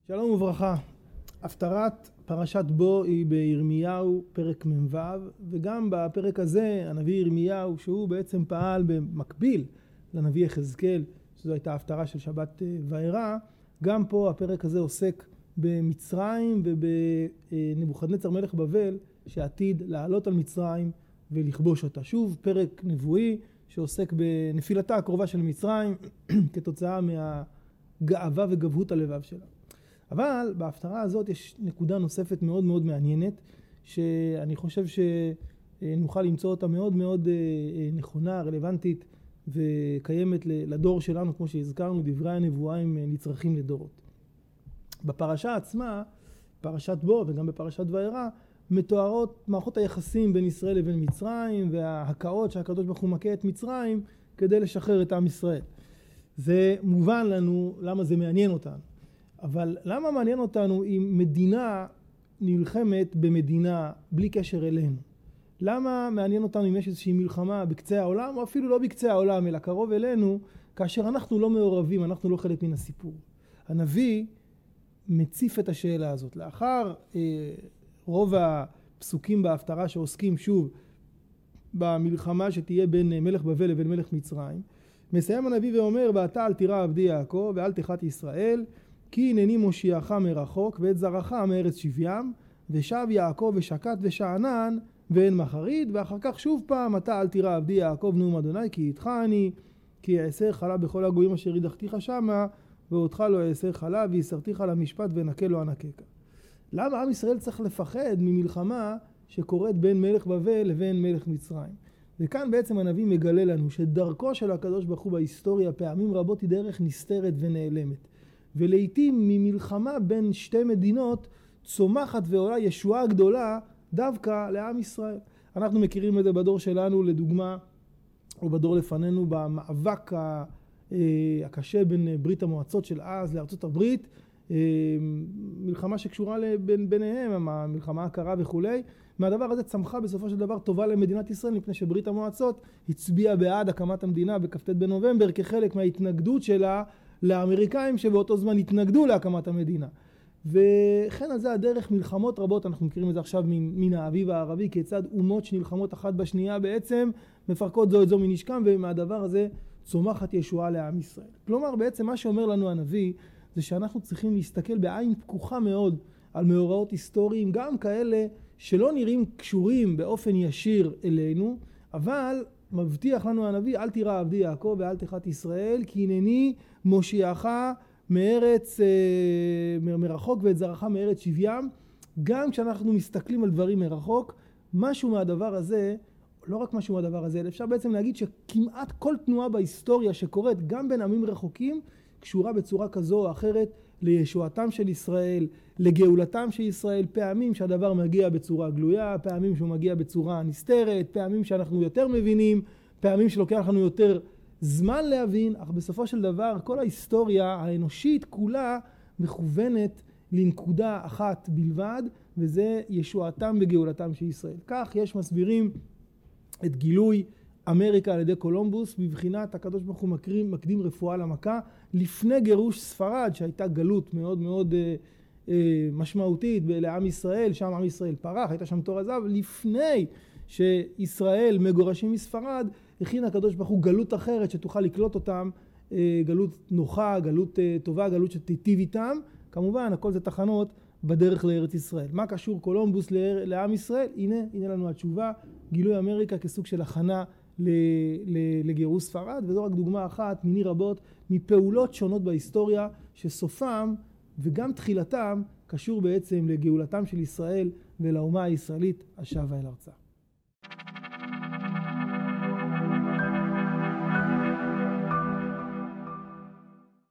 שלום וברכה. הפטרת פרשת בו היא בירמיהו פרק מ"ו, וגם בפרק הזה הנביא ירמיהו, שהוא בעצם פעל במקביל לנביא יחזקאל, שזו הייתה הפטרה של שבת וארא, גם פה הפרק הזה עוסק במצרים ובנבוכדנצר מלך בבל שעתיד לעלות על מצרים ולכבוש אותה. שוב פרק נבואי שעוסק בנפילתה הקרובה של מצרים כתוצאה מהגאווה וגבהות הלבב שלה. אבל בהפטרה הזאת יש נקודה נוספת מאוד מאוד מעניינת, שאני חושב שנוכל למצוא אותה מאוד מאוד נכונה, רלוונטית וקיימת לדור שלנו, כמו שהזכרנו, דברי הנבואה הם נצרכים לדורות. בפרשה עצמה, פרשת בו וגם בפרשת וארא, מתוארות מערכות היחסים בין ישראל לבין מצרים, וההקאות שהקדוש ברוך הוא מכה את מצרים כדי לשחרר את עם ישראל. זה מובן לנו למה זה מעניין אותנו. אבל למה מעניין אותנו אם מדינה נלחמת במדינה בלי קשר אלינו? למה מעניין אותנו אם יש איזושהי מלחמה בקצה העולם, או אפילו לא בקצה העולם, אלא קרוב אלינו, כאשר אנחנו לא מעורבים, אנחנו לא חלק מן הסיפור? הנביא מציף את השאלה הזאת. לאחר רוב הפסוקים בהפטרה שעוסקים שוב במלחמה שתהיה בין מלך בבל לבין מלך מצרים, מסיים הנביא ואומר, ואתה אל תירא עבדי יעקב ואל תחת ישראל, כי הנני מושיעך מרחוק ואת זרעך מארץ שבים, ושב יעקב ושקט ושאנן ואין מחריד. ואחר כך שוב פעם, אתה אל תירא עבדי יעקב נאום אדוני, כי איתך אני, כי אעשה חלה בכל הגויים אשר ידחתיך שמה, ואותך לא אעשה חלה, ויסרתיך למשפט ונקה לא אנקך. למה עם ישראל צריך לפחד ממלחמה שקורית בין מלך בבל לבין מלך מצרים? וכאן בעצם הנביא מגלה לנו שדרכו של הקדוש ברוך הוא בהיסטוריה פעמים רבות היא דרך נסתרת ונעלמת. ולעיתים ממלחמה בין שתי מדינות צומחת ועולה ישועה גדולה דווקא לעם ישראל. אנחנו מכירים את זה בדור שלנו לדוגמה, או בדור לפנינו, במאבק הקשה בין ברית המועצות של אז לארצות הברית, מלחמה שקשורה ביניהם, המלחמה הקרה וכולי. מהדבר הזה צמחה בסופו של דבר טובה למדינת ישראל, מפני שברית המועצות הצביעה בעד הקמת המדינה בכ"ט בנובמבר כחלק מההתנגדות שלה לאמריקאים שבאותו זמן התנגדו להקמת המדינה. וכן על זה הדרך מלחמות רבות, אנחנו מכירים את זה עכשיו מן האביב הערבי, כיצד אומות שנלחמות אחת בשנייה בעצם מפרקות זו את זו מנשקם, ומהדבר הזה צומחת ישועה לעם ישראל. כלומר בעצם מה שאומר לנו הנביא זה שאנחנו צריכים להסתכל בעין פקוחה מאוד על מאורעות היסטוריים, גם כאלה שלא נראים קשורים באופן ישיר אלינו, אבל מבטיח לנו הנביא, אל תירא עבדי יעקב ואל תחת ישראל, כי הנני מושיעך מארץ מרחוק ואת זרעך מארץ שבים. גם כשאנחנו מסתכלים על דברים מרחוק, משהו מהדבר הזה, לא רק משהו מהדבר הזה, אלא אפשר בעצם להגיד שכמעט כל תנועה בהיסטוריה שקורית גם בין עמים רחוקים, קשורה בצורה כזו או אחרת לישועתם של ישראל, לגאולתם של ישראל. פעמים שהדבר מגיע בצורה גלויה, פעמים שהוא מגיע בצורה נסתרת, פעמים שאנחנו יותר מבינים, פעמים שלוקח לנו יותר זמן להבין, אך בסופו של דבר כל ההיסטוריה האנושית כולה מכוונת לנקודה אחת בלבד, וזה ישועתם וגאולתם של ישראל. כך יש מסבירים את גילוי אמריקה על ידי קולומבוס, בבחינת הקדוש ברוך הוא מקדים רפואה למכה, לפני גירוש ספרד שהייתה גלות מאוד מאוד משמעותית לעם ישראל, שם עם ישראל פרח, הייתה שם תור עזב, לפני שישראל מגורשים מספרד, הכין הקדוש ברוך הוא גלות אחרת שתוכל לקלוט אותם, גלות נוחה, גלות טובה, גלות שתיטיב איתם. כמובן הכל זה תחנות בדרך לארץ ישראל. מה קשור קולומבוס לעם ישראל? הנה לנו התשובה, גילוי אמריקה כסוג של הכנה לגירוש ספרד, וזו רק דוגמה אחת מיני רבות מפעולות שונות בהיסטוריה שסופם וגם תחילתם קשור בעצם לגאולתם של ישראל ולאומה הישראלית השבה אל ארצה.